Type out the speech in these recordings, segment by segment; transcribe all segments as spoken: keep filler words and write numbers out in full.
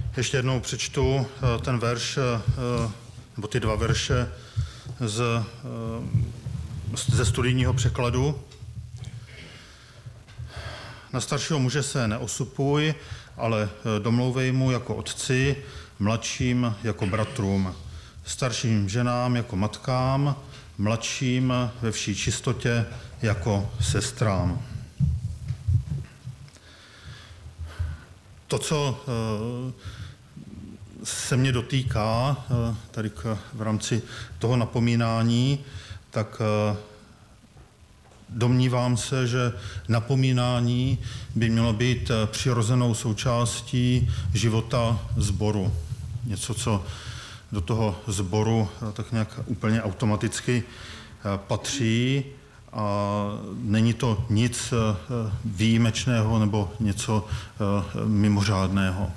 Ještě jednou přečtu ten verš, nebo ty dva verše z, ze studijního překladu. Na staršího muže se neosupuj, ale domlouvej mu jako otci, mladším jako bratrům, starším ženám jako matkám, mladším ve vší čistotě jako sestrám. To, co se mě dotýká tady v rámci toho napomínání, tak domnívám se, že napomínání by mělo být přirozenou součástí života sboru. Něco, co do toho sboru tak nějak úplně automaticky patří a není to nic výjimečného nebo něco mimořádného.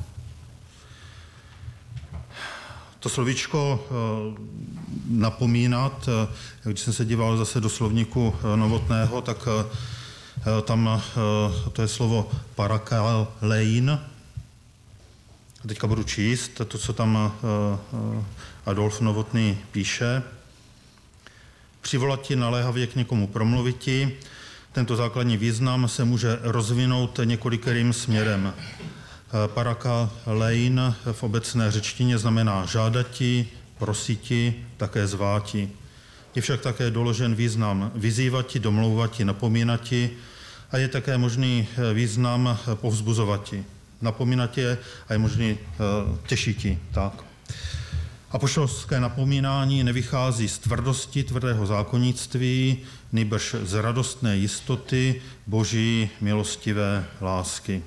To slovíčko napomínat, když jsem se díval zase do slovníku Novotného, tak tam to je slovo parakalein. Teďka budu číst to, co tam Adolf Novotný píše. Přivolati naléhavě k někomu promluviti. Tento základní význam se může rozvinout několikerým směrem. Parakalein v obecné řečtině znamená žádati, prositi, také zváti. Je však také doložen význam vyzývati, domlouvati, napomínati a je také možný význam povzbuzovati. Napomínati je a je možný těšiti. Tak. Apoštolské napomínání nevychází z tvrdosti, tvrdého zákonnictví, nýbrž z radostné jistoty Boží milostivé lásky.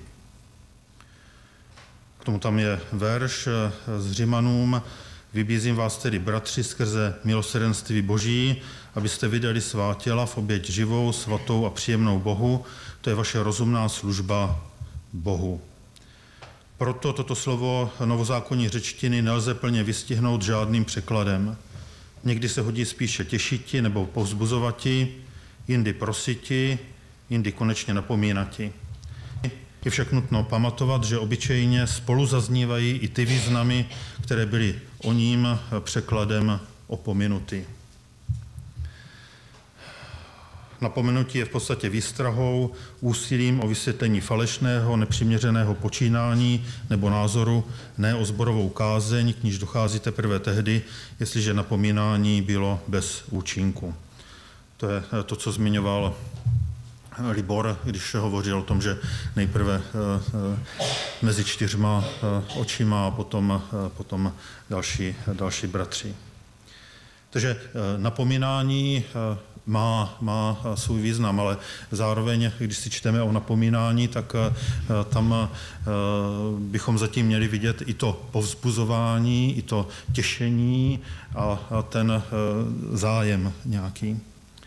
K tomu tam je verš z Římanům. Vybízím vás tedy, bratři, skrze milosrdenství Boží, abyste vydali svá těla v oběť živou, svatou a příjemnou Bohu. To je vaše rozumná služba Bohu. Proto toto slovo novozákonní řečtiny nelze plně vystihnout žádným překladem. Někdy se hodí spíše těšiti nebo povzbuzovati, jindy prositi, jindy konečně napomínati. Je však nutno pamatovat, že obyčejně spolu zaznívají i ty významy, které byly o ním překladem opominuty. Napomenutí je v podstatě výstrahou, úsilím o vysvětlení falešného, nepřiměřeného počínání nebo názoru, ne o sborovou kázeň, k níž dochází teprve tehdy, jestliže napomínání bylo bez účinku. To je to, co zmiňoval Libor, když hovořil o tom, že nejprve mezi čtyřma očima a potom, potom další, další bratři. Takže napomínání má, má svůj význam, ale zároveň, když si čteme o napomínání, tak tam bychom zatím měli vidět i to povzbuzování, i to těšení a ten zájem nějaký.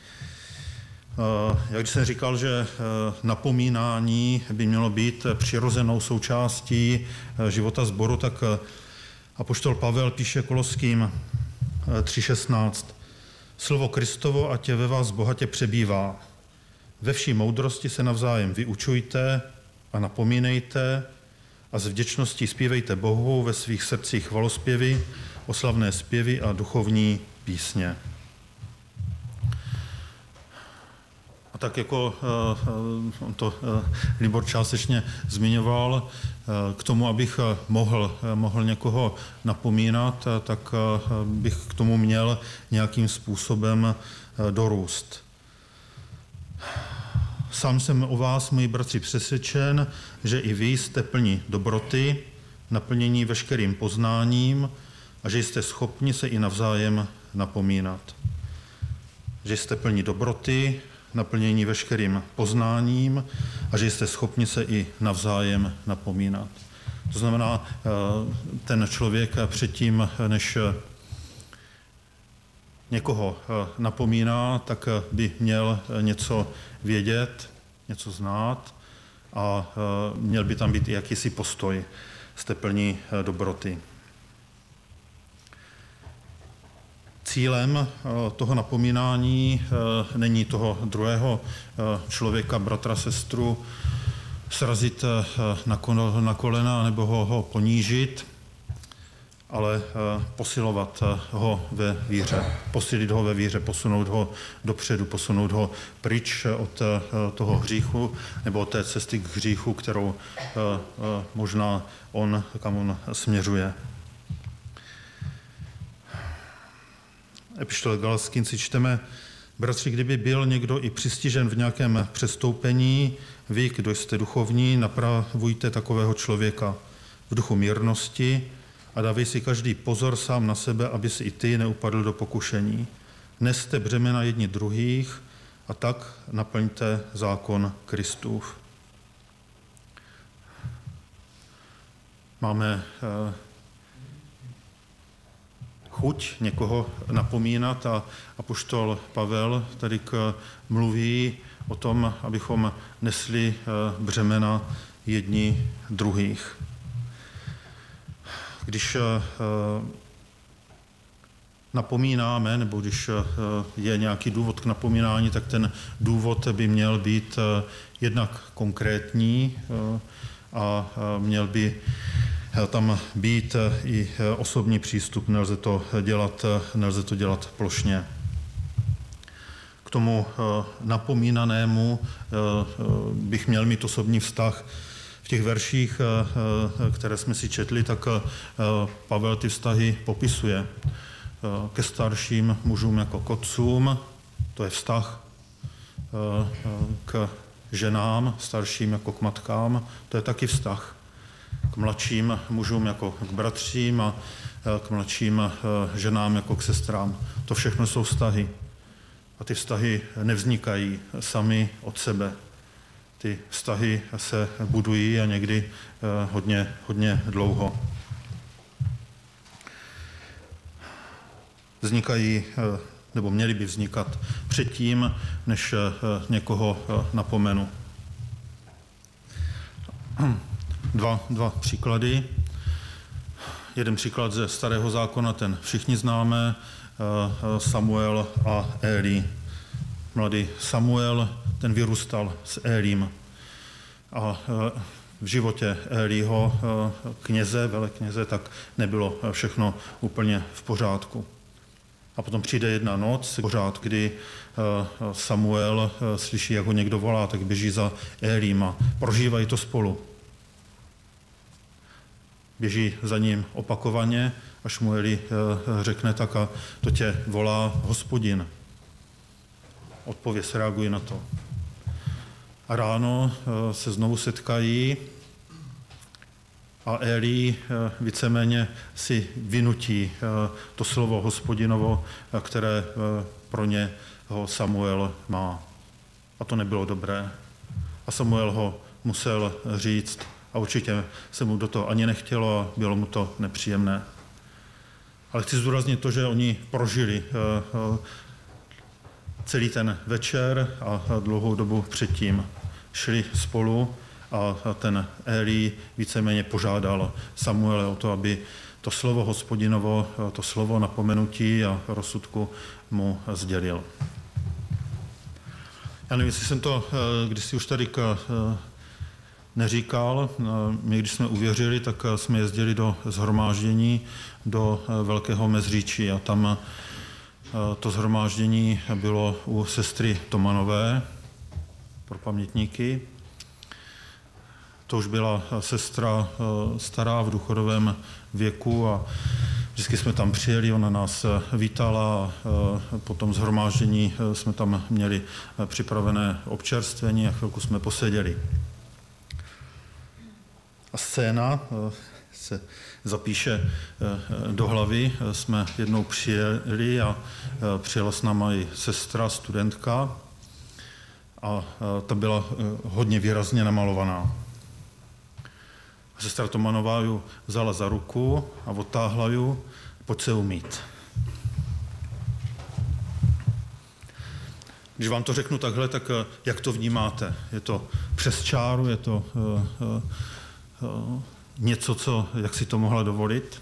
Jak když jsem říkal, že napomínání by mělo být přirozenou součástí života sboru, tak apoštol Pavel píše Koloským tři šestnáct. Slovo Kristovo, ať ve vás bohatě přebývá. Ve vší moudrosti se navzájem vyučujte a napomínejte a s vděčností zpívejte Bohu ve svých srdcích chvalospěvy, oslavné zpěvy a duchovní písně. A tak jako on to Libor částečně zmiňoval, k tomu, abych mohl, mohl někoho napomínat, tak bych k tomu měl nějakým způsobem dorůst. Sám jsem o vás, moji bratři, přesvědčen, že i vy jste plní dobroty, naplnění veškerým poznáním a že jste schopni se i navzájem napomínat. Že jste plní dobroty, naplnění veškerým poznáním a že jste schopni se i navzájem napomínat. To znamená, ten člověk předtím, než někoho napomíná, tak by měl něco vědět, něco znát a měl by tam být i jakýsi postoj. Jste plní dobroty. Cílem toho napomínání není toho druhého člověka, bratra, sestru, srazit na kolena nebo ho, ho ponížit, ale posilovat ho ve víře, posilit ho ve víře, posunout ho dopředu, posunout ho pryč od toho hříchu nebo od té cesty k hříchu, kterou možná on, kam on směřuje. Epištole Galackým si čteme: Bratři, kdyby byl někdo i přistižen v nějakém přestoupení, vy, kdo jste duchovní, napravujte takového člověka v duchu mírnosti a dávej si každý pozor sám na sebe, aby si i ty neupadl do pokušení. Neste břemena jedni druhých a tak naplňte zákon Kristův. Máme eh, chuť někoho napomínat a apoštol Pavel tady k, mluví o tom, abychom nesli břemena jedni druhých. Když napomínáme, nebo když je nějaký důvod k napomínání, tak ten důvod by měl být jednak konkrétní a měl by tam být i osobní přístup, nelze to dělat, nelze to dělat plošně. K tomu napomínanému bych měl mít osobní vztah. V těch verších, které jsme si četli, tak Pavel ty vztahy popisuje. Ke starším mužům jako k otcům, to je vztah. K ženám, starším jako k matkám, to je taky vztah. K mladším mužům jako k bratřím a k mladším ženám jako k sestrám. To všechno jsou vztahy. A ty vztahy nevznikají sami od sebe. Ty vztahy se budují a někdy hodně, hodně dlouho. Vznikají, nebo měly by vznikat předtím, než někoho napomenu. Dva, dva příklady. Jeden příklad ze Starého zákona, ten všichni známe, Samuel a Eli. Mladý Samuel, ten vyrůstal s Elím. A v životě Eliho, kněze, velekněze, tak nebylo všechno úplně v pořádku. A potom přijde jedna noc, pořád, kdy Samuel slyší, jak ho někdo volá, tak běží za Elím a prožívají to spolu. Běží za ním opakovaně, až mu Eli řekne tak a to tě volá Hospodin. Odpověď reaguje na to. A ráno se znovu setkají a Eli víceméně si vynutí to slovo Hospodinovo, které pro ně ho Samuel má. A to nebylo dobré. A Samuel ho musel říct a určitě se mu do toho ani nechtělo a bylo mu to nepříjemné. Ale chci zdůraznit to, že oni prožili celý ten večer a dlouhou dobu předtím. Šli spolu a ten Eli víceméně požádal Samuele o to, aby to slovo Hospodinovo, to slovo napomenutí a rozsudku mu sdělil. Já nevím, jestli jsem to kdysi už tady k, neříkal. My, když jsme uvěřili, tak jsme jezdili do shromáždění do Velkého Mezříčí a tam to shromáždění bylo u sestry Tomanové pro pamětníky. To už byla sestra stará v důchodovém věku a vždycky jsme tam přijeli, ona nás vítala a po tom shromáždění jsme tam měli připravené občerstvení a chvilku jsme poseděli. A scéna se zapíše do hlavy. Jsme jednou přijeli a přijela s náma i sestra, studentka a ta byla hodně výrazně namalovaná. Sestra Tomanová ju vzala za ruku a odtáhla ju, pojď se umýt. Když vám to řeknu takhle, tak jak to vnímáte? Je to přes čáru, je to uh, uh, uh, něco, co, jak si to mohla dovolit?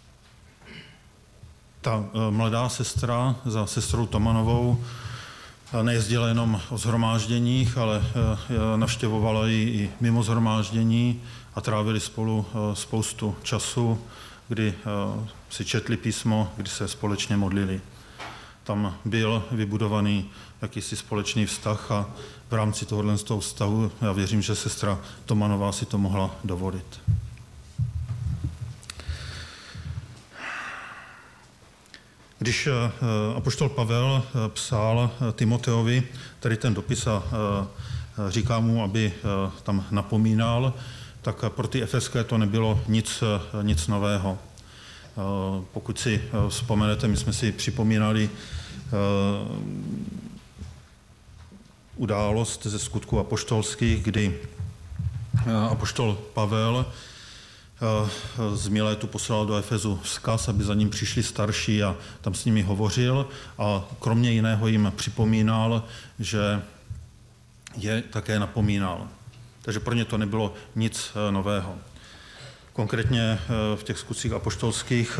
Ta uh, mladá sestra za sestrou Tomanovou nejezdila jenom o shromážděních, ale navštěvovala ji i mimo shromáždění a trávili spolu spoustu času, kdy si četli písmo, kdy se společně modlili. Tam byl vybudovaný jakýsi společný vztah a v rámci tohohle z toho vztahu já věřím, že sestra Tomanová si to mohla dovolit. Když apoštol Pavel psal Timoteovi tady ten dopis a říká mu, aby tam napomínal, tak pro ty efeské to nebylo nic, nic nového. Pokud si vzpomenete, my jsme si připomínali událost ze Skutků apoštolských, kdy apoštol Pavel z Milétu poslal do Efezu vzkaz, aby za ním přišli starší a tam s nimi hovořil a kromě jiného jim připomínal, že je také napomínal. Takže pro ně to nebylo nic nového. Konkrétně v těch skutcích apoštolských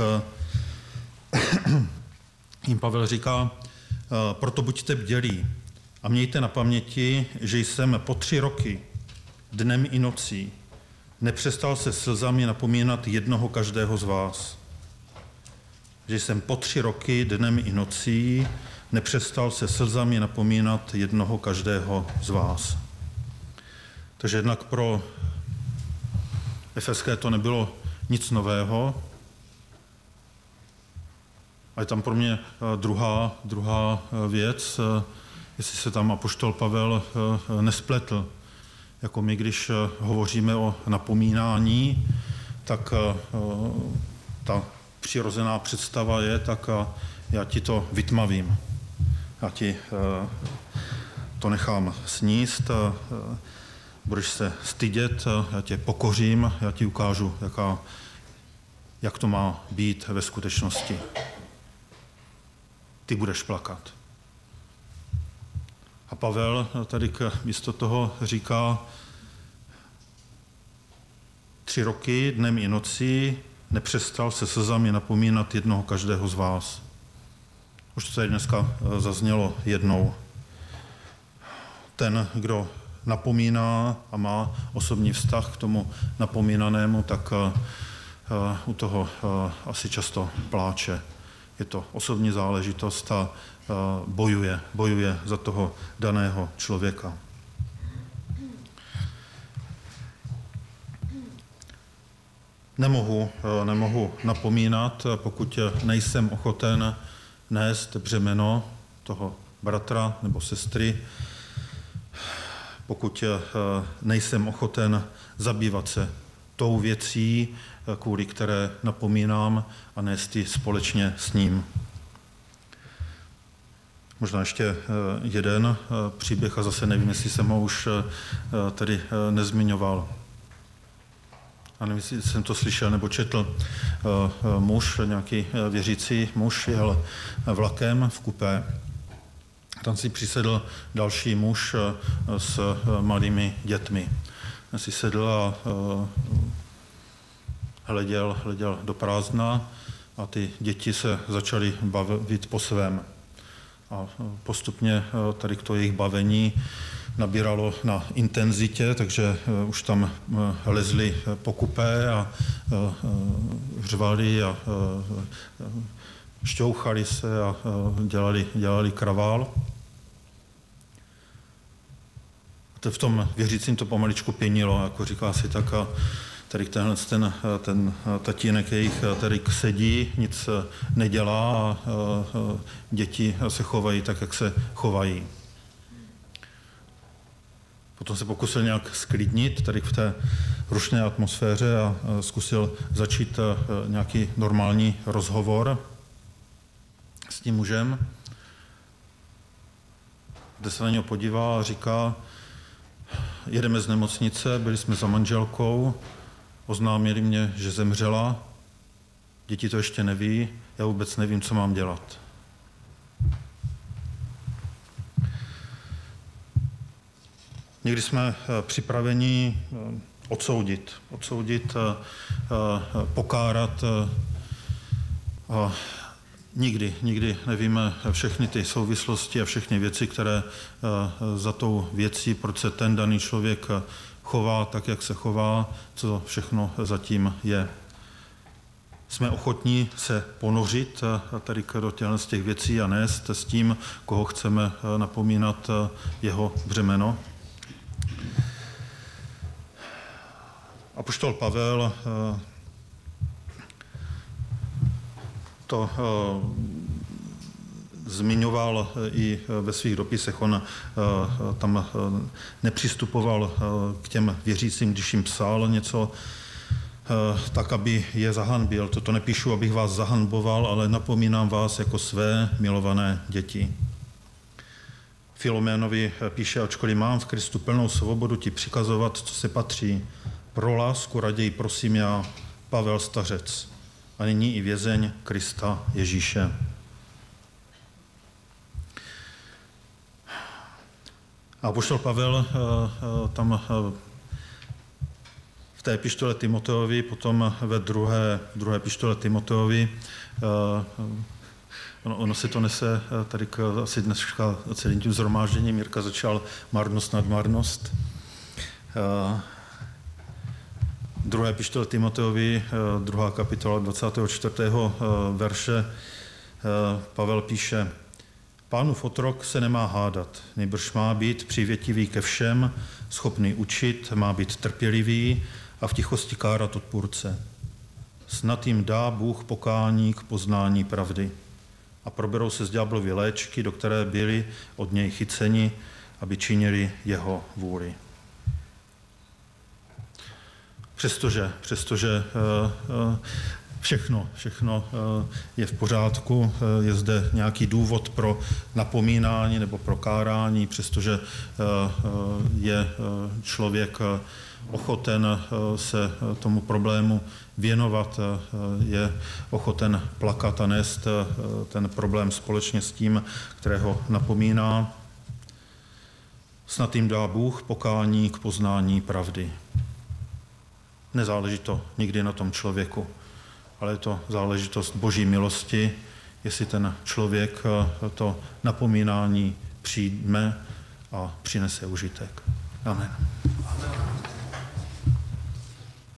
jim Pavel říká, proto buďte bdělí a mějte na paměti, že jsem po tři roky, dnem i nocí, nepřestal se slzami napomínat jednoho každého z vás. Že jsem po tři roky, dnem i nocí, nepřestal se slzami napomínat jednoho každého z vás. Takže jednak pro efeské to nebylo nic nového. A je tam pro mě druhá, druhá věc, jestli se tam apoštol Pavel nespletl. Jako my, když hovoříme o napomínání, tak ta přirozená představa je, tak já ti to vytmavím. Já ti to nechám sníst, budeš se stydět, já tě pokořím, já ti ukážu, jaká, jak to má být ve skutečnosti. Ty budeš plakat. A Pavel tady místo toho říká, tři roky, dnem i nocí, nepřestal se slzami napomínat jednoho každého z vás. Už to tady dneska zaznělo jednou. Ten, kdo napomíná a má osobní vztah k tomu napomínanému, tak u toho asi často pláče. Je to osobní záležitost a bojuje, bojuje za toho daného člověka. Nemohu, nemohu napomínat, pokud nejsem ochoten nést břemeno toho bratra nebo sestry, pokud nejsem ochoten zabývat se tou věcí, kvůli které napomínám, a nést ji společně s ním. Možná ještě jeden příběh, a zase nevím, jestli jsem ho už tady nezmiňoval. A nevím, jestli jsem to slyšel nebo četl. Muž, nějaký věřící muž, jel vlakem v kupé. Tam si přisedl další muž s malými dětmi. Si sedl a hleděl, hleděl do prázdna a ty děti se začaly bavit po svém. A postupně tady k to jejich bavení nabíralo na intenzitě, takže už tam lezli po kupé a řvali a šťouchali se a dělali, dělali kravál. V tom věřícím to pomaličku pěnilo, jako říká si tak, a tady tenhle ten, ten tatínek jejich tady sedí, nic nedělá a děti se chovají tak, jak se chovají. Potom se pokusil nějak sklidnit tady v té rušné atmosféře a zkusil začít nějaký normální rozhovor s tím mužem, kde se na něho podívá a říká, jedeme z nemocnice, byli jsme za manželkou, oznámili mě, že zemřela, děti to ještě neví, já vůbec nevím, co mám dělat. Někdy jsme připraveni odsoudit, odsoudit, pokárat, Nikdy, nikdy nevíme všechny ty souvislosti a všechny věci, které za tou věcí, proč se ten daný člověk chová tak, jak se chová, co všechno zatím je. Jsme ochotní se ponořit tady do z těch věcí a nést s tím, koho chceme napomínat jeho břemeno. Apoštol Pavel to zmiňoval i ve svých dopisech. On tam nepřistupoval k těm věřícím, když jim psal něco, tak, aby je zahanbil. Toto nepíšu, abych vás zahanboval, ale napomínám vás jako své milované děti. Filoménovi píše, ačkoliv mám v Kristu plnou svobodu ti přikazovat, co se patří. Pro lásku raději prosím já, Pavel stařec, a nyní i vězeň Krista Ježíše. A apoštol Pavel tam v té epištole Timoteovi, potom ve druhé, druhé epištole Timoteovi, ono, ono si to nese tady k, asi dneska celým tím zhromážděním. Jirka začal marnost nad marnost. Druhé epištole Timoteovi, druhá kapitola dvacátého čtvrtého verše, Pavel píše: Pánův otrok se nemá hádat, nýbrž má být přívětivý ke všem, schopný učit, má být trpělivý a v tichosti kárat odpůrce. Snad jim dá Bůh pokání k poznání pravdy a proberou se z ďáblovy léčky, do které byli od něj chyceni, aby činili jeho vůli. Přestože, přestože všechno, všechno je v pořádku, je zde nějaký důvod pro napomínání nebo pro kárání, přestože je člověk ochoten se tomu problému věnovat, je ochoten plakat a nést ten problém společně s tím, kterého napomíná. Snad jim dá Bůh pokání k poznání pravdy. Nezáleží to nikdy na tom člověku, ale je to záležitost Boží milosti, jestli ten člověk to napomínání přijme a přinese užitek. Amen.